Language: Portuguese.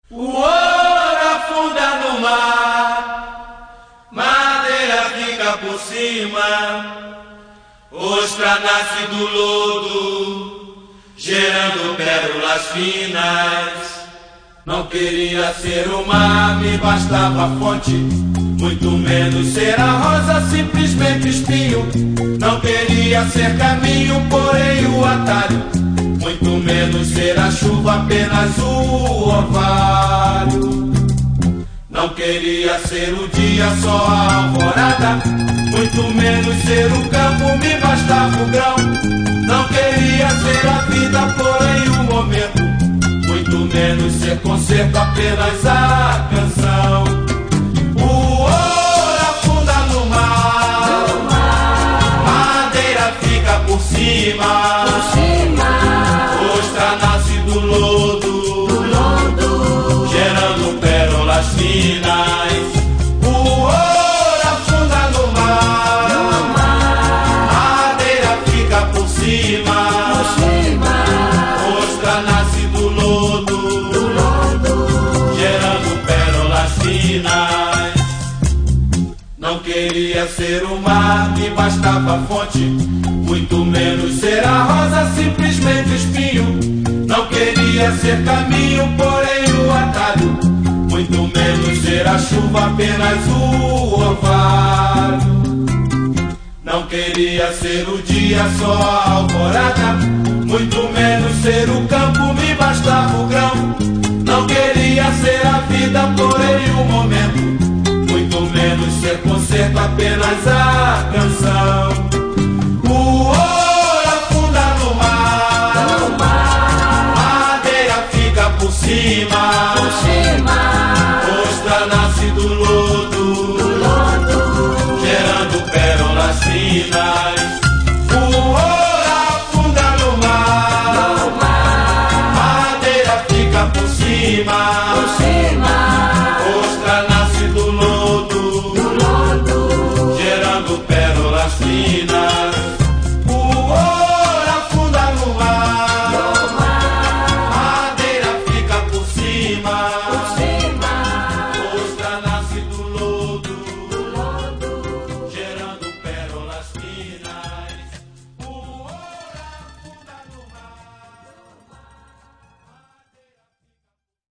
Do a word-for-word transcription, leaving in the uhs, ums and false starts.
O ouro afunda no mar, madeira fica por cima, ostra nasce do lodo, gerando pérolas finas. Não queria ser o mar, me bastava a fonte, muito menos ser a rosa, simplesmente espinho. Não queria ser caminho, porém o atalho, muito menos ser a chuva, apenas o orvalho. Não queria ser o dia, só a alvorada, muito menos ser o campo, me bastava o grão. Não queria ser a vida, porém o momento, muito menos ser concerto, apenas a canção. O ouro afunda no mar, no mar. Madeira fica por cima, por cima. Ostra nasce do lodo, do lodo, gerando pérolas finas. O ouro afunda no mar, no mar. Madeira fica por cima, por cima. Ostra nasce do lodo, do lodo, gerando pérolas finas. Não queria ser o mar, me bastava a fonte, muito menos ser a rosa, simplesmente espinho. Não queria ser caminho, porém o atalho, muito menos ser a chuva, apenas o orvalho. Não queria ser o dia, só a alvorada, muito menos ser o campo, me bastava o grão. Não queria ser a vida, porém o momento, muito menos ser concerto, apenas a canção. O ouro afunda no mar, no mar. Madeira fica por cima, por cima. Ostra nasce do lodo, do lodo, gerando pérolas finas. O ouro afunda no mar, no mar. Madeira fica por cima, por cima. Ostra nasce do lodo, do lodo, gerando pérolas finas. O ouro